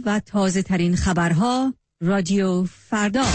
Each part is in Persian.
و تازه ترین خبرها رادیو فردا.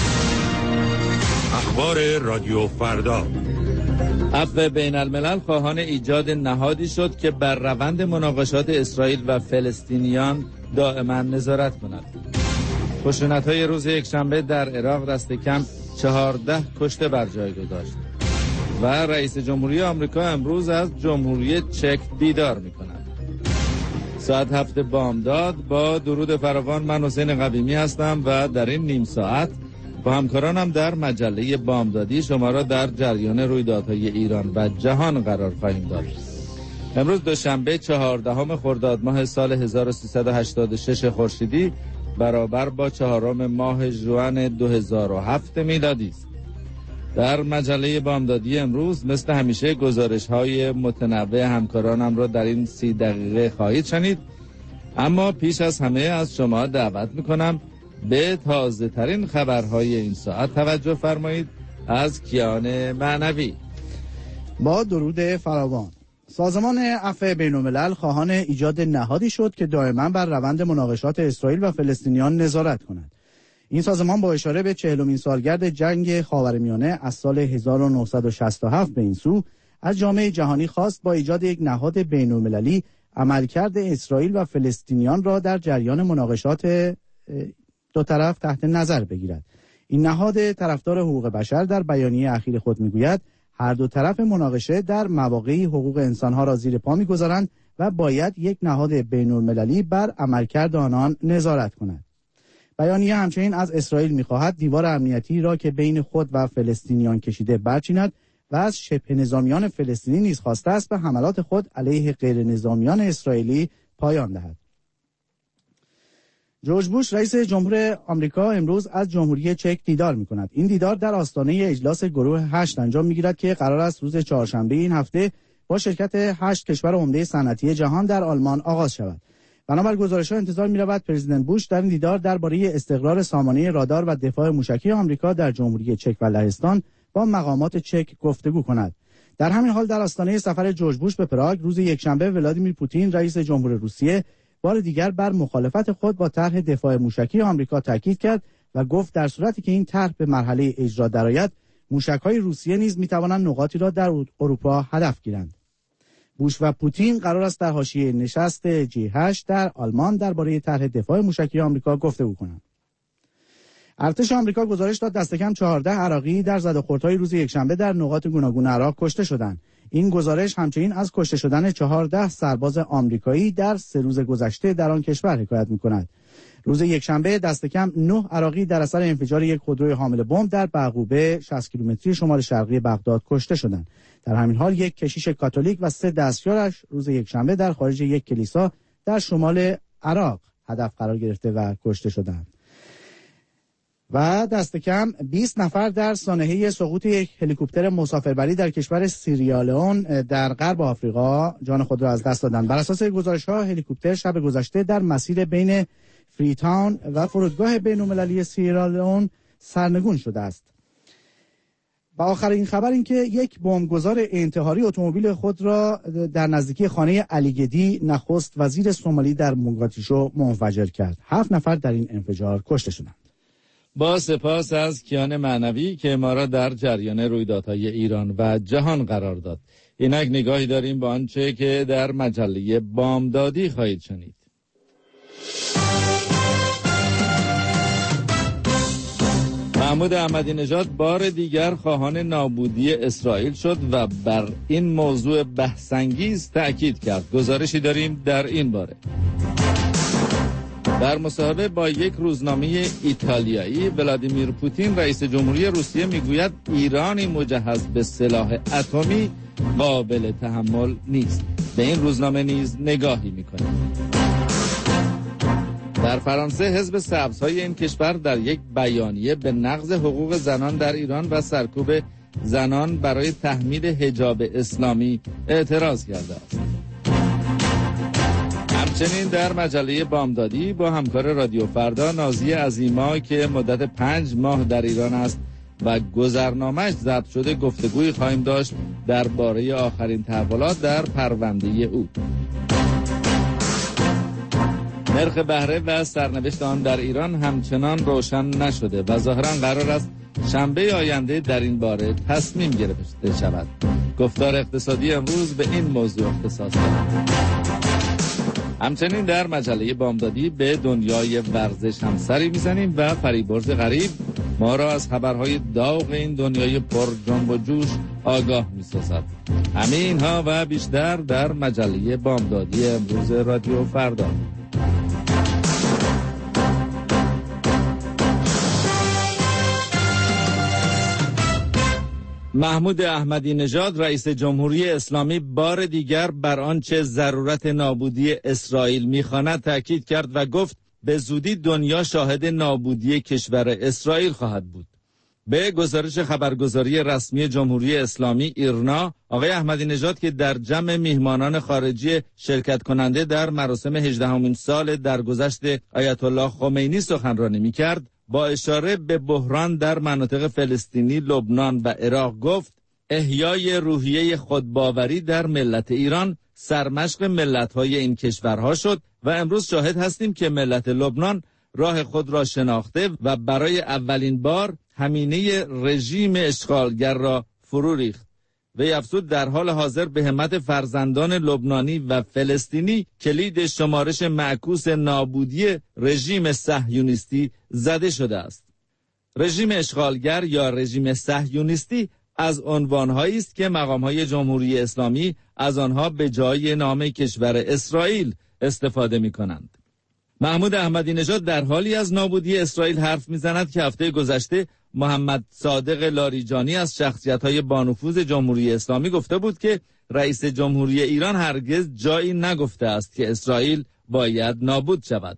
اخبار رادیو فردا. عفو بین الملل خواهان ایجاد نهادی شد که بر روند مناقشات اسرائیل و فلسطینیان دائما نظارت کند. خشونت‌های روز یکشنبه در عراق دست کم 14 کشته بر جای گذاشت و رئیس جمهوری آمریکا امروز از جمهوری چک دیدار می‌کند. ساعت 7 بامداد با درود فراوان، من حسین قویمی هستم و در این نیم ساعت با همکارانم در مجله بامدادی شما را در جریان رویدادهای ایران و جهان قرار خواهیم داد. امروز دوشنبه 14 خرداد ماه سال 1386 خورشیدی برابر با 4 ماه ژوئن 2007 میلادی است. در مجله بامدادی امروز مثل همیشه گزارش‌های متنوع همکارانم را در این 30 دقیقه خواهید شنید، اما پیش از همه از شما دعوت می‌کنم به تازه ترین خبرهای این ساعت توجه فرمایید. از کیان معنوی. با درود فراوان، سازمان عفو بین الملل خواهان ایجاد نهادی شد که دائما بر روند مناقشات اسرائیل و فلسطینیان نظارت کند. این سازمان با اشاره به 40مین سالگرد جنگ خاورمیانه از سال 1967 به این سو از جامعه جهانی خواست با ایجاد یک نهاد بین المللی عملکرد اسرائیل و فلسطینیان را در جریان مناقشات دو طرف تحت نظر بگیرد. این نهاد طرفدار حقوق بشر در بیانیه اخیر خود میگوید هر دو طرف مناقشه در مواقعی حقوق انسانها را زیر پا میگذارند و باید یک نهاد بین المللی بر عملکرد آنان نظارت کند. بیانیه همچنین از اسرائیل میخواهد دیوار امنیتی را که بین خود و فلسطینیان کشیده برچیند و از شبه نظامیان فلسطینی نیز خواسته است به حملات خود علیه غیر نظامیان اسرائیلی پایان دهد. جورج بوش رئیس جمهور آمریکا امروز از جمهوری چک دیدار می‌کند. این دیدار در آستانه اجلاس گروه 8 انجام می‌گیرد که قرار است روز چهارشنبه این هفته با شرکت 8 کشور عمده صنعتی جهان در آلمان آغاز شود. بنابر گزارش‌ها انتظار می‌رود پرزیدنت بوش در این دیدار درباره استقرار سامانه رادار و دفاع موشکی آمریکا در جمهوری چک و لهستان با مقامات چک گفتگو کند. در همین حال در آستانه سفر جورج بوش به پراگ روز یکشنبه ولادیمیر پوتین رئیس جمهور روسیه بار دیگر بر مخالفت خود با طرح دفاع موشکی آمریکا تاکید کرد و گفت در صورتی که این طرح به مرحله اجرا درآید، موشک‌های روسیه نیز می‌توانند نقاطی را در اروپا هدف گیرند. بوش و پوتین قرار است در حاشیه نشست G8 در آلمان درباره طرح دفاع موشکی آمریکا گفتگو کنند. ارتش آمریکا گزارش داد دست کم 14 عراقی در زد و خوردهای روز یکشنبه در نقاط گوناگون عراق کشته شدند. این گزارش همچنین از کشته شدن 14 سرباز آمریکایی در 3 روز گذشته در آن کشور حکایت می‌کند. روز یکشنبه دست کم 9 عراقی در اثر انفجار یک خودروی حامل بمب در بعقوبه 60 کیلومتری شمال شرقی بغداد کشته شدند. در همین حال یک کشیش کاتولیک و 3 دستیارش روز یکشنبه در خارج یک کلیسا در شمال عراق هدف قرار گرفته و کشته شدند. و دست کم 20 نفر در سانحه سقوط یک هلیکوپتر مسافربری در کشور سیرالئون در غرب آفریقا جان خود را از دست دادند. بر اساس گزارش‌ها هلیکوپتر شب گذشته در مسیر بین فریتاون و فرودگاه بین‌المللی سیرالئون سرنگون شده است. و آخرین خبر این که یک بمبگذار انتحاری اتومبیل خود را در نزدیکی خانه علیگدی نخست وزیر سومالی در موگادیشو منفجر کرد. 7 نفر در این انفجار کشته شدند. با سپاس از کیان معنوی که ما را در جریان رویدادهای ایران و جهان قرار داد. اینک نگاهی داریم به آنچه که در مجله بامدادی خواهید شنید. محمود احمدی نژاد بار دیگر خواهان نابودی اسرائیل شد و بر این موضوع بحث‌انگیز تأکید کرد. گزارشی داریم در این باره. در مصاحبه با یک روزنامه ایتالیایی ولادیمیر پوتین رئیس جمهوری روسیه میگوید ایرانی مجهز به سلاح اتمی قابل تحمل نیست. به این روزنامه نیز نگاهی میکنه. در فرانسه حزب سبزهای این کشور در یک بیانیه به نقض حقوق زنان در ایران و سرکوب زنان برای تحمیل حجاب اسلامی اعتراض کرده است. همچنین در مجله بامدادی با همکار رادیو فردا نازی عظیما که مدت 5 ماه در ایران است و گذرنامه‌اش ضبط شده گفتگویی خواهیم داشت درباره آخرین تحولات در پرونده او. نرخ بهره و سرنوشت آن در ایران همچنان روشن نشده و ظاهراً قرار است شنبه آینده در این باره تصمیم گرفته شود. گفتار اقتصادی امروز به این موضوع اختصاص دارد. همچنین در مجله بامدادی به دنیای ورزش هم سری میزنیم و فریبرز غریب ما را از خبرهای داغ این دنیای پر جنب و جوش آگاه می‌سازد. همه اینها و بیشتر در مجله بامدادی امروز رادیو فردا. محمود احمدی نژاد رئیس جمهوری اسلامی بار دیگر بر آنچه ضرورت نابودی اسرائیل می‌خواند تاکید کرد و گفت به زودی دنیا شاهد نابودی کشور اسرائیل خواهد بود. به گزارش خبرگزاری رسمی جمهوری اسلامی ایرنا، آقای احمدی نژاد که در جمع میهمانان خارجی شرکت کننده در مراسم 18مین سال درگذشت آیت الله خمینی سخنرانی می‌کرد، با اشاره به بحران در مناطق فلسطینی، لبنان و عراق گفت احیای روحیه خودباوری در ملت ایران سرمشق ملت‌های این کشورها شد و امروز شاهد هستیم که ملت لبنان راه خود را شناخته و برای اولین بار همینه رژیم اشغالگر را فرو ریخت. وی افزود در حال حاضر به همت فرزندان لبنانی و فلسطینی کلید شمارش معکوس نابودی رژیم صهیونیستی زده شده است. رژیم اشغالگر یا رژیم صهیونیستی از عنوانهایی است که مقام‌های جمهوری اسلامی از آنها به جای نام کشور اسرائیل استفاده می‌کنند. محمود احمدی نژاد در حالی از نابودی اسرائیل حرف می‌زند که هفته گذشته محمد صادق لاریجانی از شخصیت‌های بانفوذ جمهوری اسلامی گفته بود که رئیس جمهوری ایران هرگز جایی نگفته است که اسرائیل باید نابود شود.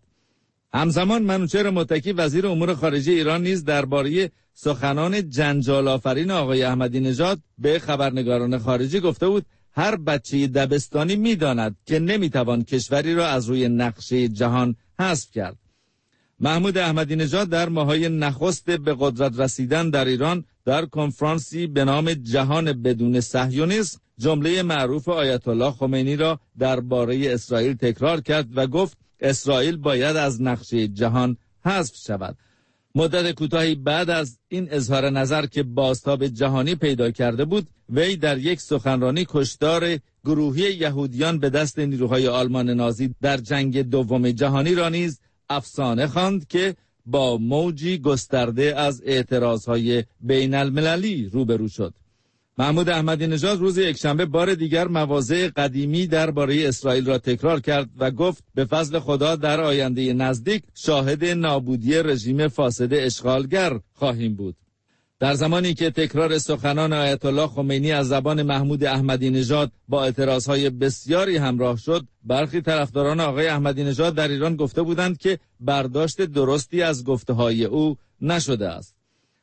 همزمان منوچهر متکی وزیر امور خارجه ایران نیز درباره سخنان جنجال آفرین آقای احمدی نژاد به خبرنگاران خارجی گفته بود هر بچه دبستانی می‌داند که نمی‌توان کشوری را از روی نقشه جهان حذف کرد. محمود احمدی نژاد در ماه‌های نخست به قدرت رسیدن در ایران در کنفرانسی به نام جهان بدون صهیونیسم جمله معروف آیت الله خمینی را درباره اسرائیل تکرار کرد و گفت اسرائیل باید از نقشه جهان حذف شود. مدت کوتاهی بعد از این اظهار نظر که بازتاب جهانی پیدا کرده بود، وی در یک سخنرانی کشتار گروهی یهودیان به دست نیروهای آلمان نازی در جنگ دوم جهانی را نیز افسانه خواند که با موجی گسترده از اعتراضهای بین المللی روبرو شد. محمود احمدی نژاد روز یکشنبه بار دیگر مواضع قدیمی درباره اسرائیل را تکرار کرد و گفت به فضل خدا در آینده نزدیک شاهد نابودی رژیم فاسد اشغالگر خواهیم بود. در زمانی که تکرار سخنان آیت الله خمینی از زبان محمود احمدی نژاد با اعتراضهای بسیاری همراه شد، برخی طرفداران آقای احمدی نژاد در ایران گفته بودند که برداشت درستی از گفته‌های او نشده است.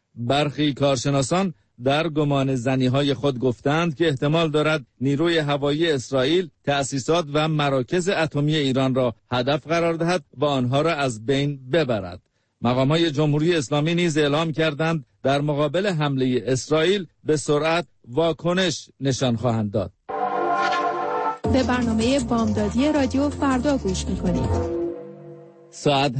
برخی کارشناسان در گمان زنی‌های خود گفتند که احتمال دارد نیروی هوایی اسرائیل تأسیسات و مراکز اتمی ایران را هدف قرار دهد و آنها را از بین ببرد. مقام‌های جمهوری اسلامی نیز اعلام کردند در مقابل حمله اسرائیل به سرعت واکنش نشان خواهند داد. به برنامه بامدادی رادیو فردا گوش می‌کنید. ساعت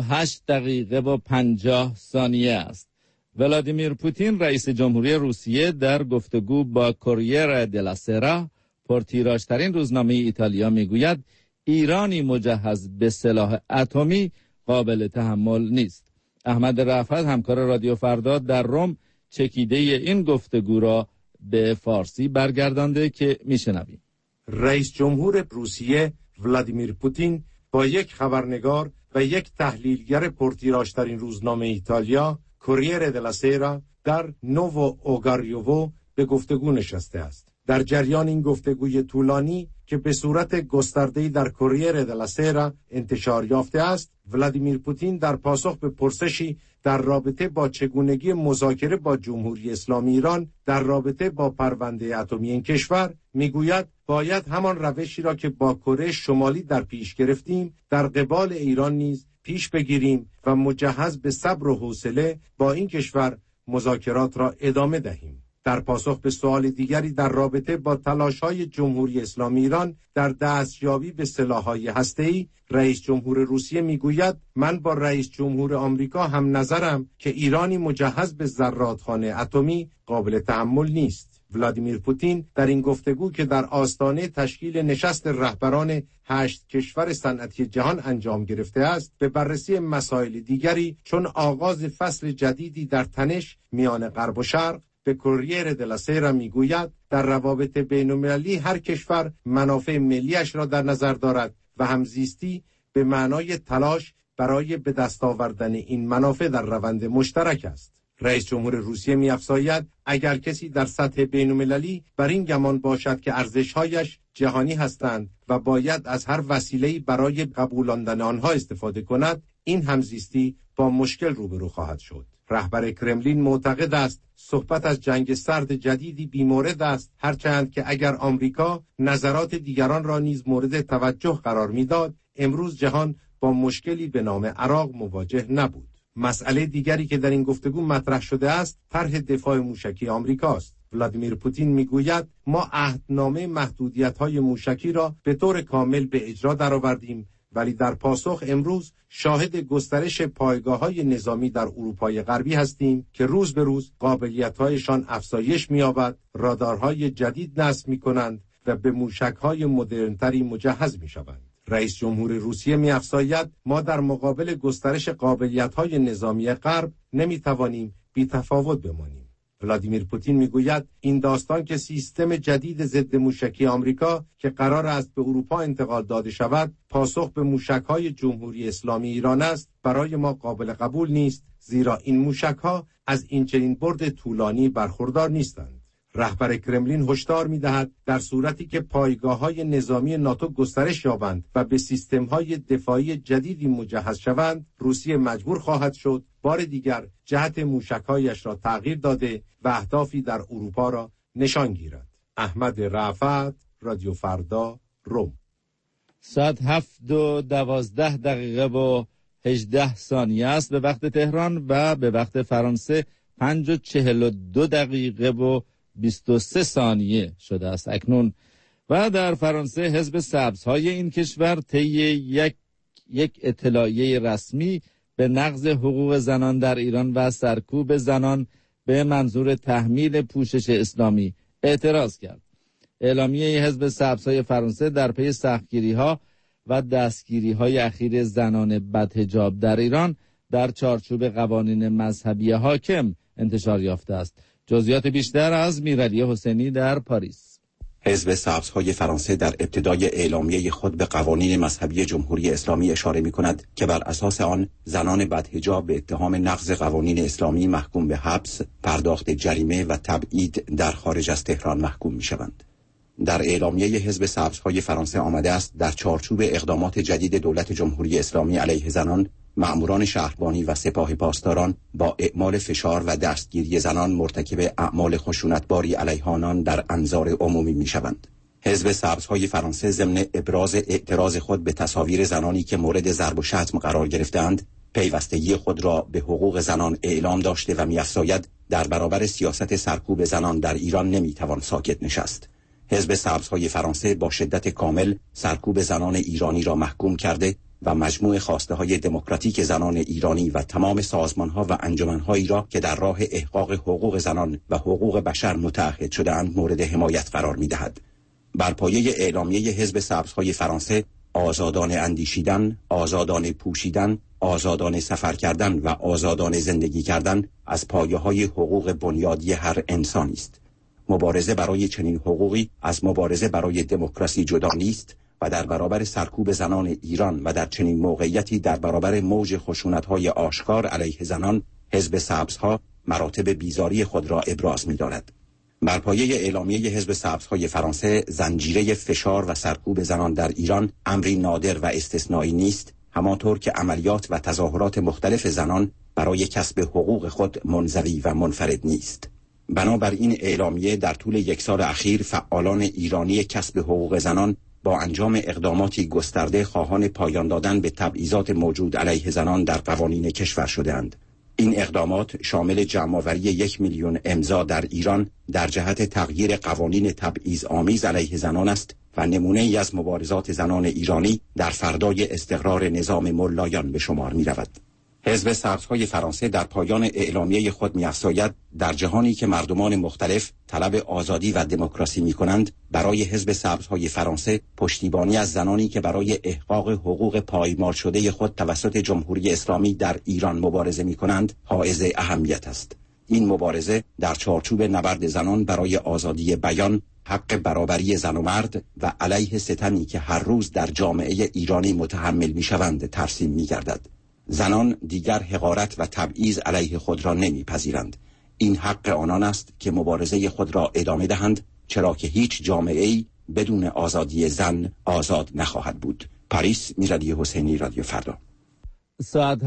7:08:50 است. ولادیمیر پوتین رئیس جمهوری روسیه در گفتگو با کوریر دلا سرا، پرتیراژترین روزنامه ایتالیا، میگوید ایرانی مجهز به سلاح اتمی قابل تحمل نیست. احمد رفعت همکار رادیو فردا در روم چکیده این گفتگو را به فارسی برگردانده که میشنویم. رئیس جمهور روسیه ولادیمیر پوتین با یک خبرنگار و یک تحلیلگر پرتیراژترین روزنامه ایتالیا کوریر دلا سرا در نوو اوگاریوو به گفتگو نشسته است. در جریان این گفتگوی طولانی که به صورت گسترده‌ای در کوریر دلا سرا انتشار یافته است، ولادیمیر پوتین در پاسخ به پرسشی در رابطه با چگونگی مذاکره با جمهوری اسلامی ایران در رابطه با پرونده اتمی این کشور میگوید باید همان روشی را که با کره شمالی در پیش گرفتیم در قبال ایران نیز پیش بگیریم و مجهز به صبر و حوصله با این کشور مذاکرات را ادامه دهیم. در پاسخ به سوال دیگری در رابطه با تلاش‌های جمهوری اسلامی ایران در دستیابی به سلاح‌های هسته‌ای، رئیس جمهور روسیه میگوید من با رئیس جمهور آمریکا هم نظرم که ایرانی مجهز به ذراتخانه اتمی قابل تحمل نیست. ولادیمیر پوتین در این گفتگو که در آستانه تشکیل نشست رهبران 8 کشور صنعتی جهان انجام گرفته است، به بررسی مسائل دیگری چون آغاز فصل جدیدی در تنش میان غرب و شرق به کوریر دلا سیرا میگوید در روابط بین‌المللی هر کشور منافع ملیش را در نظر دارد و همزیستی به معنای تلاش برای به دست آوردن این منافع در روند مشترک است. رئیس جمهور روسیه می‌افزاید اگر کسی در سطح بین‌المللی بر این گمان باشد که ارزش‌هایش جهانی هستند و باید از هر وسیله‌ای برای قبولاندن آنها استفاده کند، این همزیستی با مشکل روبرو خواهد شد. رهبر کرملین معتقد است صحبت از جنگ سرد جدیدی بیمورد است، هرچند که اگر آمریکا نظرات دیگران را نیز مورد توجه قرار می‌داد، امروز جهان با مشکلی به نام عراق مواجه نبود. مسئله دیگری که در این گفتگو مطرح شده است، طرح دفاع موشکی آمریکاست. ولادیمیر پوتین میگوید ما عهدنامه محدودیت‌های موشکی را به طور کامل به اجرا درآوردیم، ولی در پاسخ امروز شاهد گسترش پایگاه‌های نظامی در اروپای غربی هستیم که روز به روز قابلیت‌هایشان افزایش می‌یابد، رادارهای جدید نصب می‌کنند و به موشک‌های مدرن‌تری مجهز می‌شوند. رئیس جمهور روسیه می‌افزاید ما در مقابل گسترش قابلیت‌های نظامی غرب نمی‌توانیم بی‌تفاوت بمانیم. ولادیمیر پوتین میگوید این داستان که سیستم جدید ضد موشکی آمریکا که قرار است به اروپا انتقال داده شود پاسخ به موشک‌های جمهوری اسلامی ایران است برای ما قابل قبول نیست، زیرا این موشک‌ها از این چنین برد طولانی برخوردار نیستند. رهبر کرملین هشدار می‌دهد در صورتی که پایگاه‌های نظامی ناتو گسترش یابند و به سیستم‌های دفاعی جدیدی مجهز شوند، روسیه مجبور خواهد شد بار دیگر جهت موشک‌هایش را تغییر داده و اهدافی در اروپا را نشان گیرد. احمد رافت، رادیو فردا، روم. ساعت 7:12 و 18 ثانیه است به وقت تهران و به وقت فرانسه 5:42 و 23 ثانیه شده است اکنون. و در فرانسه حزب سبزهای این کشور طی یک اطلاعیه رسمی به نقض حقوق زنان در ایران و سرکوب زنان به منظور تحمیل پوشش اسلامی اعتراض کرد. اعلامیه حزب سبزهای فرانسه در پی سختگیری‌ها و دستگیری‌های اخیر زنان بدحجاب در ایران در چارچوب قوانین مذهبی حاکم انتشار یافته است. جزئیات بیشتر از میرعلی حسینی در پاریس. حزب سبزهای فرانسه در ابتدای اعلامیه خود به قوانین مذهبی جمهوری اسلامی اشاره می‌کند که بر اساس آن زنان بدحجاب به اتهام نقض قوانین اسلامی محکوم به حبس، پرداخت جریمه و تبعید در خارج از تهران محکوم می‌شوند. در اعلامیه حزب سبزهای فرانسه آمده است در چارچوب اقدامات جدید دولت جمهوری اسلامی علیه زنان، مأموران شهربانی و سپاه پاسداران با اعمال فشار و دستگیری زنان مرتکب اعمال خشونتباری علیه آنان در انظار عمومی می‌شوند. حزب سبزهای فرانسه ضمن ابراز اعتراض خود به تصاویر زنانی که مورد ضرب و شتم قرار گرفتند، پیوستگی خود را به حقوق زنان اعلام داشته و می‌افزاید در برابر سیاست سرکوب زنان در ایران نمی‌توان ساکت نشست. حزب سبزهای فرانسه با شدت کامل سرکوب زنان ایرانی را محکوم کرده و مجموع خواسته‌های دموکراتیک زنان ایرانی و تمام سازمان‌ها و انجمن‌هایی را که در راه احقاق حقوق زنان و حقوق بشر متعهد شده‌اند مورد حمایت قرار می‌دهد. بر پایه اعلامیه حزب سبزهای فرانسه، آزادانه اندیشیدن، آزادانه پوشیدن، آزادانه سفر کردن و آزادانه زندگی کردن از پایه‌های حقوق بنیادی هر انسانی است. مبارزه برای چنین حقوقی از مبارزه برای دموکراسی جدا نیست و در برابر سرکوب زنان ایران و در چنین موقعیتی در برابر موج خشونت‌های آشکار علیه زنان، حزب سبزها مراتب بیزاری خود را ابراز می‌دارد. بر پایه اعلامیه حزب سبزهای فرانسه، زنجیره فشار و سرکوب زنان در ایران امری نادر و استثنایی نیست، همانطور که عملیات و تظاهرات مختلف زنان برای کسب حقوق خود منزوی و منفرد نیست. بنابراین اعلامیه در طول یک سال اخیر فعالان ایرانی کسب حقوق زنان با انجام اقداماتی گسترده خواهان پایان دادن به تبعیضات موجود علیه زنان در قوانین کشور شده‌اند. این اقدامات شامل جمع‌آوری 1 میلیون امضا در ایران در جهت تغییر قوانین تبعیض‌آمیز علیه زنان است و نمونه‌ای از مبارزات زنان ایرانی در فردای استقرار نظام ملایان به شمار می‌رود. حزب سبزهای فرانسه در پایان اعلامیه خود می‌افزاید در جهانی که مردمان مختلف طلب آزادی و دموکراسی می‌کنند، برای حزب سبزهای فرانسه پشتیبانی از زنانی که برای احقاق حقوق پایمال شده خود توسط جمهوری اسلامی در ایران مبارزه می‌کنند حائز اهمیت است. این مبارزه در چارچوب نبرد زنان برای آزادی بیان، حق برابری زن و مرد و علیه ستمی که هر روز در جامعه ایرانی متحمل می‌شوند ترسیم می‌گردد. زنان دیگر حقارت و تبعیض علیه خود را نمی‌پذیرند. این حق آنان است که مبارزه خود را ادامه دهند، چرا که هیچ جامعه‌ای بدون آزادی زن آزاد نخواهد بود. پاریس، میرعلی حسینی، رادیو فردا. ساعت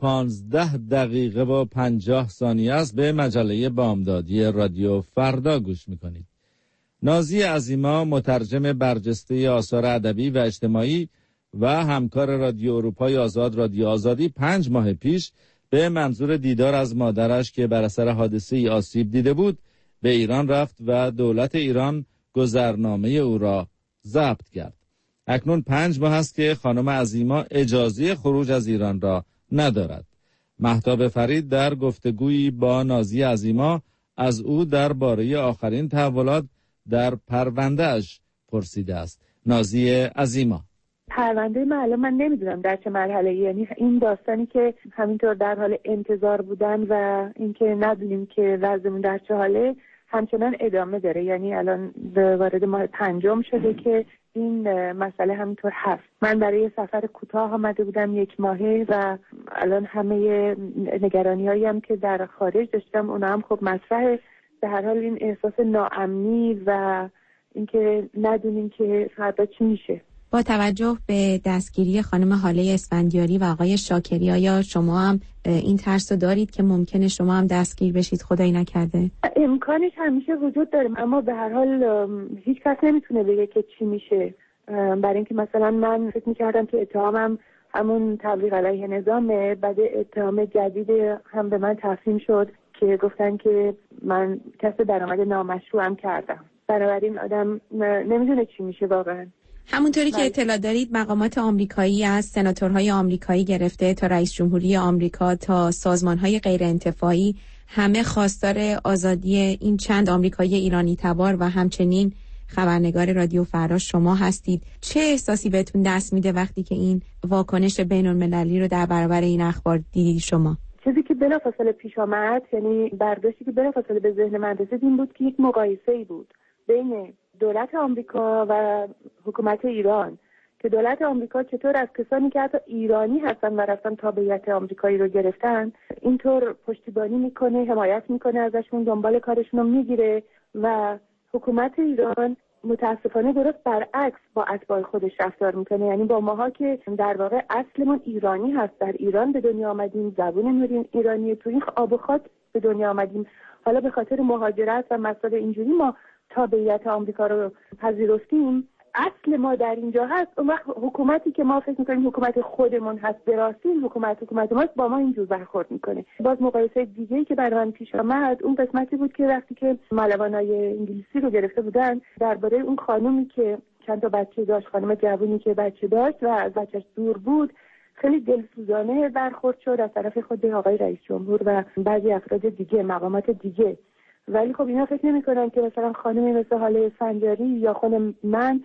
7:15 و 50 ثانیه است. به مجله بامدادی رادیو فردا گوش می‌کنید. نازی عظیما، مترجم برجسته آثار ادبی و اجتماعی و همکار رادیو اروپای آزاد رادیو آزادی 5 ماه پیش به منظور دیدار از مادرش که بر اثر حادثه‌ای آسیب دیده بود به ایران رفت و دولت ایران گذرنامه او را ضبط کرد. اکنون 5 ماه است که خانم عظیما اجازه خروج از ایران را ندارد. مهتاب فرید در گفتگویی با نازی عظیما از او درباره آخرین تحولات در پرونده‌اش پرسیده است. نازی عظیما: پرونده من الان من نمیدونم در چه مرحله، یعنی این داستانی که همینطور در حال انتظار بودن و اینکه ندونیم که وضعمون در چه حاله همچنان ادامه داره. یعنی الان وارد ماه 5 شده که این مسئله همینطور هست. من برای سفر کوتاه آمده بودم 1 ماهه و الان همه نگرانی‌هایی هم که در خارج داشتم اونا هم خب مطرحه. به هر حال این احساس ناامنی و اینکه ندونیم که فردا چی میشه. با توجه به دستگیری خانم هاله اسفندیاری و آقای شاکری، آیا شما هم این ترس رو دارید که ممکنه شما هم دستگیر بشید؟ خدایی نکرده. امکانش همیشه وجود داره، اما به هر حال هیچ کس نمیتونه بگه که چی میشه. برای اینکه مثلا من فکر میکردم که اتهامم همون تبلیغ علیه نظامه، بعد اتهام جدید هم به من تفهیم شد که گفتن که من کسب درآمد نامشروعم کردم. بنابراین آدم نمیدونه چی میشه واقعا. همونطوری که اطلاع دارید مقامات آمریکایی از سناتورهای آمریکایی گرفته تا رئیس جمهوری آمریکا تا سازمانهای غیر انتفاعی همه خواستار آزادی این چند آمریکایی ایرانی تبار و همچنین خبرنگار رادیو فردا شما هستید. چه احساسی بهتون دست میده وقتی که این واکنش بین‌المللی رو در برابر این اخبار دیدید شما؟ چیزی که بلافاصله پیش آمد، یعنی برداشتی که بلافاصله به ذهن من رسید این بود که یک مقایسه‌ای بود بین دولت آمریکا و حکومت ایران، که دولت آمریکا چطور از کسانی که حتی ایرانی هستن و رفتن تابعیت آمریکایی رو گرفتن اینطور پشتیبانی میکنه، حمایت میکنه ازشون، دنبال کارشون رو میگیره، و حکومت ایران متاسفانه درست برعکس با اتباع خودش رفتار میکنه. یعنی با ماها که در واقع اصلمون ایرانی هست، در ایران به دنیا آمدیم، زبونمون ایرانیه، تو این آب و خاک به دنیا آمدیم، حالا به خاطر مهاجرت و مسائل اینجوری ما تابعیت آمریکا رو پذیرفتیم، اصل ما در اینجا هست. اون وقت حکومتی که ما فکر می‌کنیم حکومت خودمون هست، به راستی این حکومت ماست، با ما اینجور برخورد میکنه. باز مقایسه دیگه‌ای که برای من پیش آمد اون قسمتی بود که وقتی که ملوانای انگلیسی رو گرفته بودن درباره اون خانومی که چند تا بچه داشت، خانم جوونی که بچه داشت و از بچه‌ش دور بود، خیلی دلسوزانه برخورد شد از طرف خود آقای رئیس جمهور و بعضی افراد دیگه، مقامات دیگه. ولی خب اینا فکر نمی‌کنن که مثلا خانمی مثل هاله اسفندیاری یا خود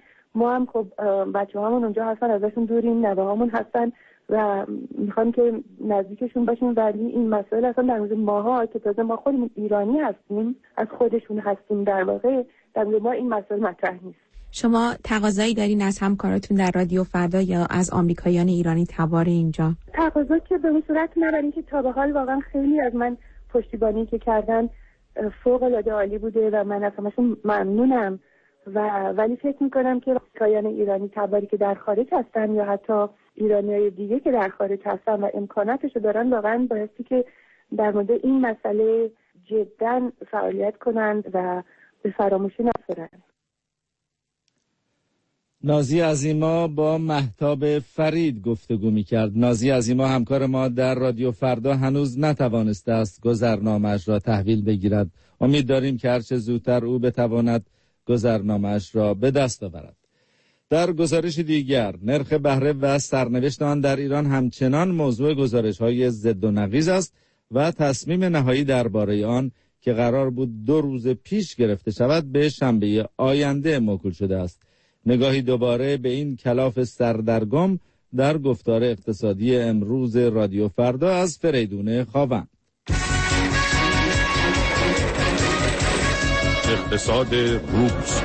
ما هم خب بچه‌هامون اونجا هستن، ازشون دوریم، نوه‌هامون هستن و میخوام که نزدیکشون باشیم، ولی این مسائل اصلا در مورد ماها که تازه ما خودمون ایرانی هستیم، از خودشون هستیم، در واقع در مورد ما این مسائل مطرح نیست. شما تقاضایی دارین از همکاراتون در رادیو فردا یا از آمریکاییان ایرانی تبار اینجا؟ تقاضا که به اون صورت نبرین که تا به حال واقعا خیلی از من پشتیبانی که کردن فوق‌العاده عالی بوده و من از همشون ممنونم، ولی فکر میکنم که آمریکاییان ایرانی تباری که در خارج هستن یا حتی ایرانیای دیگه که در خارج هستن و امکاناتشو دارن، واقعا بایستی که در مورد این مسئله جداً فعالیت کنند و به فراموشی نسپارند. نازی عظیما با مهتاب فرید گفتگو می‌کرد. نازی عظیما همکار ما در رادیو فردا هنوز نتوانسته است گذرنامه‌اش را تحویل بگیرد. امید داریم که هرچه زودتر او بتواند گذرنامه‌اش را به دست آورد. در گزارش دیگر، نرخ بهره و سرنوشت آن در ایران همچنان موضوع گزارش‌های ضد و نقیض است و تصمیم نهایی درباره آن که قرار بود 2 روز پیش گرفته شود به شنبه آینده موکول شده است. نگاهی دوباره به این کلاف سردرگم در گفتار اقتصادی امروز رادیو فردا از فریدون خاوند. اقتصاد روز.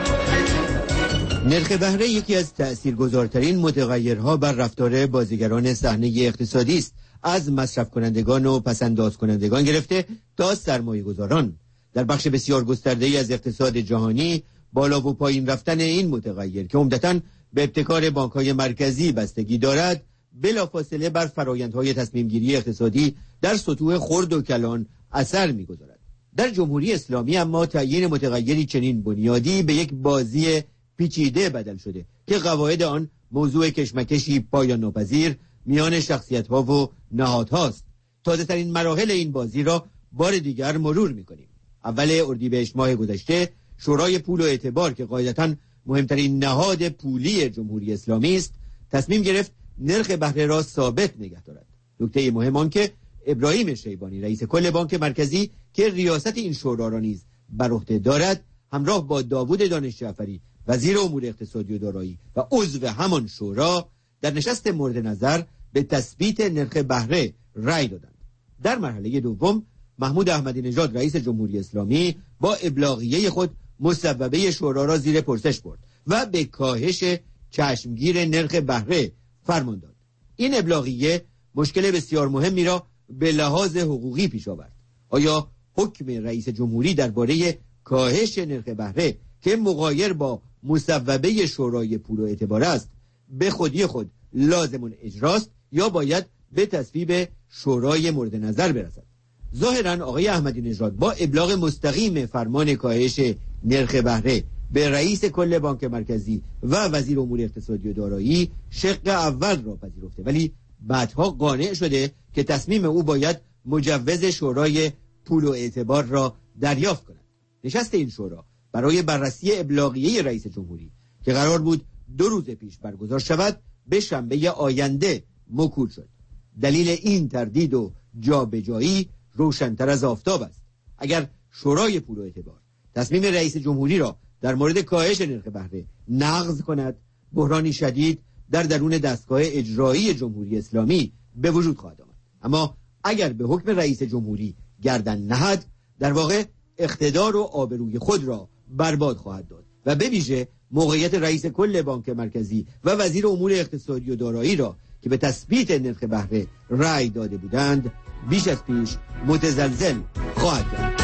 نرخ بهره یکی از تأثیرگذارترین متغیرها بر رفتار بازیگران صحنه اقتصادی است، از مصرف کنندگان و پسنداز کنندگان گرفته تا سرمایه گذاران. در بخش بسیار گسترده‌ای از اقتصاد جهانی بالا و پایین رفتن این متغیر که عمدتاً به ابتکار بانک‌های مرکزی بستگی دارد، بلافاصله بر فرآیندهای تصمیم‌گیری اقتصادی در سطوح خرد و کلان اثر می‌گذارد. در جمهوری اسلامی اما تعیین متغیری چنین بنیادی به یک بازی پیچیده بدل شده که قواعد آن موضوع کشمکشی پایان ناپذیر میان شخصیت‌ها و نهادهاست. تازه‌ترین مراحل این بازی را بار دیگر مرور می‌کنیم. اول اردیبهشت ماه گذشته شورای پول و اعتبار که قاعدتاً مهمترین نهاد پولی جمهوری اسلامی است، تصمیم گرفت نرخ بهره را ثابت نگه دارد. نکته مهم آن که ابراهیم شیبانی رئیس کل بانک مرکزی که ریاست این شورا را نیز بر عهده دارد، همراه با داوود دانش جعفری وزیر امور اقتصادی و دارایی و عضو همان شورا در نشست مورد نظر به تثبیت نرخ بهره رأی دادند. در مرحله دوم محمود احمدی نژاد رئیس جمهوری اسلامی با ابلاغیه خود مصوبه شورا را زیر پرسش برد و به کاهش چشمگیر نرخ بهره فرمان داد. این ابلاغیه مشکل بسیار مهمی را به لحاظ حقوقی پیش آورد. آیا حکم رئیس جمهوری درباره کاهش نرخ بهره که مغایر با مصوبه شورای پول و اعتبار است به خودی خود لازم اجراست یا باید به تصویب شورای مورد نظر برسد؟ ظاهرا آقای احمدی نژاد با ابلاغ مستقیم فرمان کاهش نرخ بهره به رئیس کل بانک مرکزی و وزیر امور اقتصادی و دارایی شق اول را پذیرفته، ولی بعدها قانع شده که تصمیم او باید مجوز شورای پول و اعتبار را دریافت کند. نشست این شورا برای بررسی ابلاغیه رئیس جمهوری که قرار بود 2 روز پیش برگزار شود به شنبه آینده موکول شد. دلیل این تردید و جابجایی روشن‌تر از آفتاب است. اگر شورای پول و اعتبار تصمیم رئیس جمهوری را در مورد کاهش نرخ بهره نقض کند، بحرانی شدید در درون دستگاه اجرایی جمهوری اسلامی به وجود خواهد آمد. اما اگر به حکم رئیس جمهوری گردن نهد، در واقع اقتدار و آبروی خود را برباد خواهد داد و به ویژه موقعیت رئیس کل بانک مرکزی و وزیر امور اقتصادی و دارایی را که به تثبیت نرخ بهره رأی داده بودند بیش از پیش متزلزل خواهد کرد.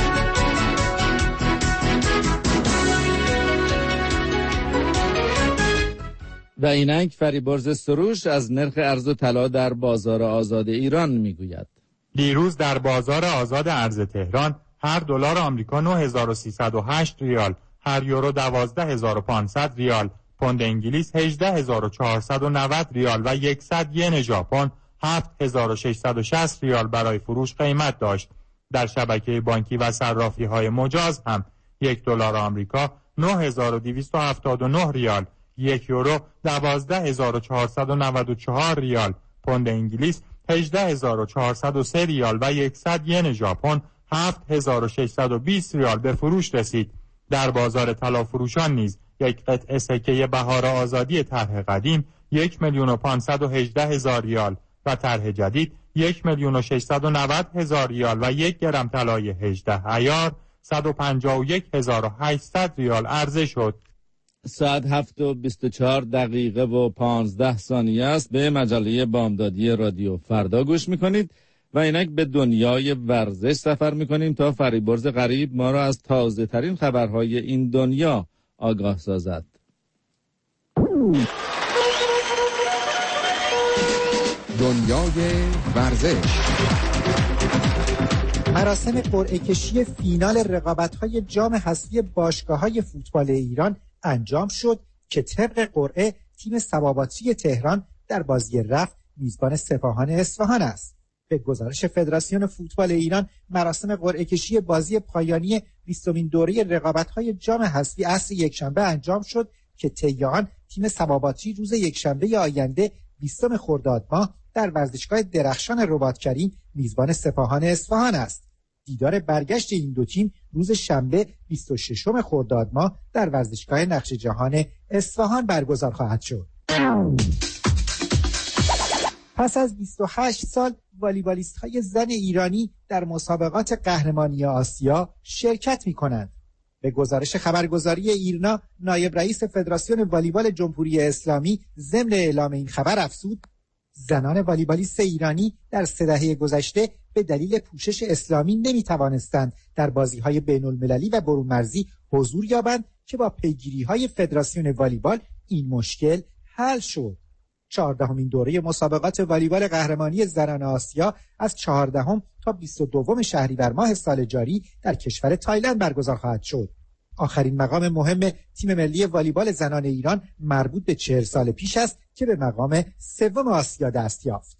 و اینک فریبرز سروش از نرخ ارز طلا در بازار آزاد ایران میگوید. دیروز در بازار آزاد ارز تهران هر دلار آمریکا 9308 ریال، هر یورو 12500 ریال، پوند انگلیس 18490 ریال و 100 ین ژاپن 7660 ریال برای فروش قیمت داشت. در شبکه بانکی و صرافی های مجاز هم 1 دلار آمریکا 9279 ریال، 1 یورو 12494 ریال، پوند انگلیس 18403 ریال و 100 ین ژاپن 7620 ریال به فروش رسید. در بازار طلا فروشان نیز یک قطعه سکه بهار آزادی طرح قدیم 1,518,000 ریال و طرح جدید 1,690,000 ریال و 1 گرم طلای 18 عیار 151,800 ریال عرضه شد. ساعت 7:24 و 15 ثانیه است. به مجله بامدادی رادیو فردا گوش میکنید و اینک به دنیای ورزش سفر میکنیم تا فریبرز غریب ما را از تازه ترین خبرهای این دنیا آگاه سازد. دنیای ورزش. مراسم قرعه کشی فینال رقابت‌های جام حذفی باشگاه‌های فوتبال ایران انجام شد که طبق قرعه تیم صباباتچی تهران در بازی رفت میزبان سپاهان اصفهان است. به گزارش فدراسیون فوتبال ایران، مراسم قرعه کشی بازی پایانی 20مین دوره رقابت‌های جام حذفی عصر یکشنبه انجام شد که طی آن تیم صباباتچی روز یکشنبه آینده 20 خرداد ماه در ورزشگاه درخشان رباط‌کریم میزبان سپاهان اصفهان است. دیدار برگشت این دو تیم روز شنبه 26 خرداد ماه در ورزشگاه نقش جهان اصفهان برگزار خواهد شد. پس از 28 سال والیبالیست‌های زن ایرانی در مسابقات قهرمانی آسیا شرکت می‌کنند. به گزارش خبرگزاری ایرنا، نایب رئیس فدراسیون والیبال جمهوری اسلامی ضمن اعلام این خبر افزود: زنان والیبالیست ایرانی در 3 دهه گذشته به دلیل پوشش اسلامی نمی‌توانستند در بازی‌های بین‌المللی و برون مرزی حضور یابند که با پیگیری‌های فدراسیون والیبال این مشکل حل شد. 14مین دوره مسابقات والیبال قهرمانی زنان آسیا از 14 تا 22 شهریور ماه سال جاری در کشور تایلند برگزار خواهد شد. آخرین مقام مهم تیم ملی والیبال زنان ایران مربوط به 40 سال پیش است که به مقام 3 آسیا دست یافت.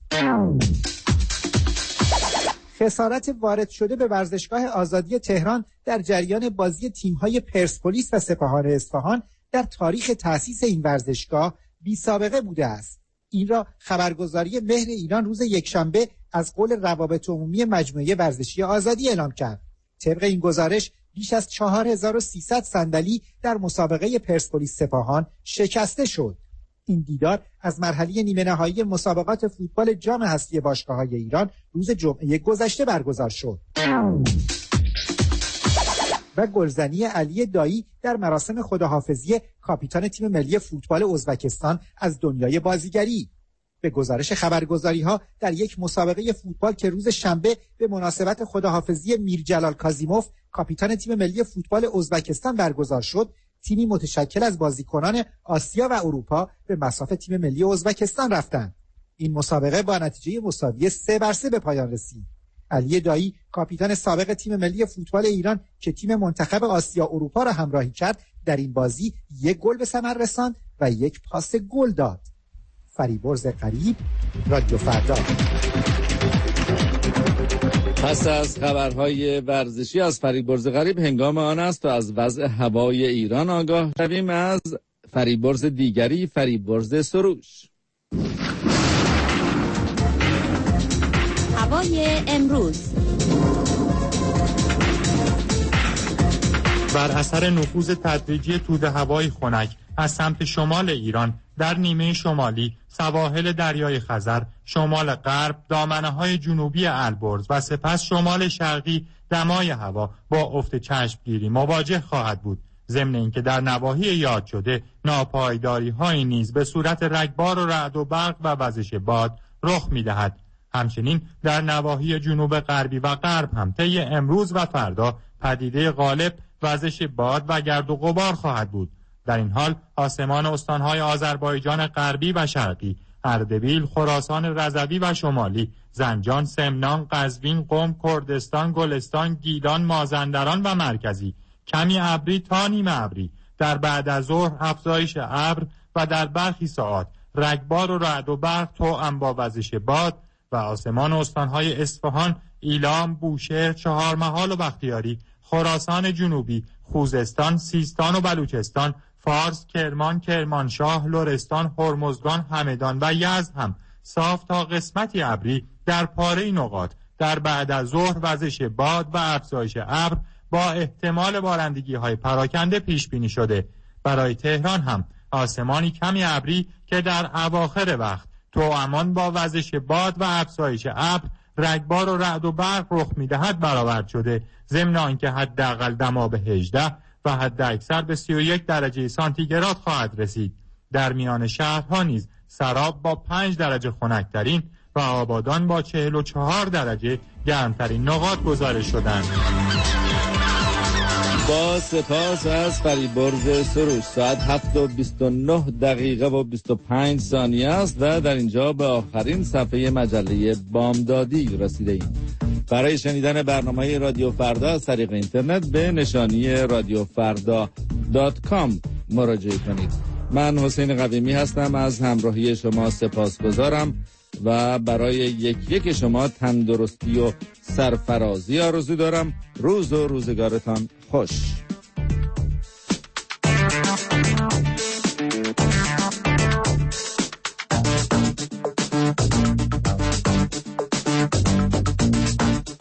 خسارت وارد شده به ورزشگاه آزادی تهران در جریان بازی تیم‌های پرسپولیس و سپاهان اصفهان در تاریخ تأسیس این ورزشگاه بی سابقه بوده است. این را خبرگزاری مهر ایران روز یکشنبه از قول روابط عمومی مجموعه ورزشی آزادی اعلام کرد. طبق این گزارش بیش از 4300 صندلی در مسابقه پرسپولیس سپاهان شکسته شد. این دیدار از مرحله نیمه نهایی مسابقات فوتبال جام حذفی باشگاه‌های ایران روز جمعه گذشته برگزار شد. و گلزنی علی دایی در مراسم خداحافظی کاپیتان تیم ملی فوتبال ازبکستان از دنیای بازیگری. به گزارش خبرگزاری‌ها در یک مسابقه فوتبال که روز شنبه به مناسبت خداحافظی میرجلال کازیموف کاپیتان تیم ملی فوتبال ازبکستان برگزار شد، تیمی متشکل از بازیکنان آسیا و اروپا به مصاف تیم ملی ازبکستان رفتند. این مسابقه با نتیجه مساوی 3-3 به پایان رسید. علی دایی کاپیتان سابق تیم ملی فوتبال ایران که تیم منتخب آسیا اروپا را همراهی کرد در این بازی 1 گل به ثمر رساند و 1 پاس گل داد. فریبرز غریب، رادیو فردا. پس از خبرهای ورزشی از فریبرز غریب، هنگام آن است تا از وضع هوای ایران آگاه شویم از فریبرز دیگری، فریبرز سروش. هوای امروز. بر اثر نفوذ تدریجی توده هوای خنک از سمت شمال ایران در نیمه شمالی، سواحل دریای خزر، شمال غرب، دامنه‌های جنوبی البرز و سپس شمال شرقی، دمای هوا با افت چشمگیری مواجه خواهد بود. ضمن اینکه در نواحی یاد شده ناپایداری‌های نیز به صورت رگبار و رعد و برق و وزش باد رخ می‌دهد. همچنین در نواحی جنوب غربی و غرب هم طی امروز و فردا پدیده غالب وزش باد و گرد و غبار خواهد بود. در این حال آسمان استانهای آذربایجان غربی و شرقی، اردبیل، خراسان رضوی و شمالی، زنجان، سمنان، قزوین، قم، کردستان، گلستان، گیلان، مازندران و مرکزی کمی ابری تا نیمه ابری، در بعد از ظهر افزایش ابر و در برخی ساعات رگبار و رعد و برق توأم با وزش باد و آسمان استانهای اصفهان، ایلام، بوشهر، چهارمحال و بختیاری، خراسان جنوبی، خوزستان، سیستان و بلوچستان، فارس، کرمان، کرمانشاه، لرستان، هرمزگان، همدان و یزد هم صاف تا قسمتی ابری در پاره نقاط در بعد از ظهر وزش باد و افزایش ابر با احتمال بارندگی‌های پراکنده پیش بینی شده. برای تهران هم آسمانی کمی ابری که در اواخر وقت توامان با وزش باد و افزایش ابر، رگبار و رعد و برق رخ می‌دهد برآورد شده. ضمن آنکه حداقل دما به 18 و حد اکثر به 31 درجه سانتیگراد خواهد رسید. در میان شهرها نیز سراب با 5 درجه خنک‌ترین و آبادان با 44 درجه گرمترین نقاط گزارش شدند. با سپاس از فریبرز سروش. ساعت 7:29 و 25 ثانیه است و در اینجا به آخرین صفحه مجله بامدادی رسیده ایم. برای شنیدن برنامه رادیو فردا از طریق اینترنت به نشانی رادیوفردا.com مراجعه کنید. من حسین قویمی هستم، از همراهی شما سپاسگزارم و برای یک شما تندرستی و سرفرازی آرزو دارم. روز و روزگارتان خوش.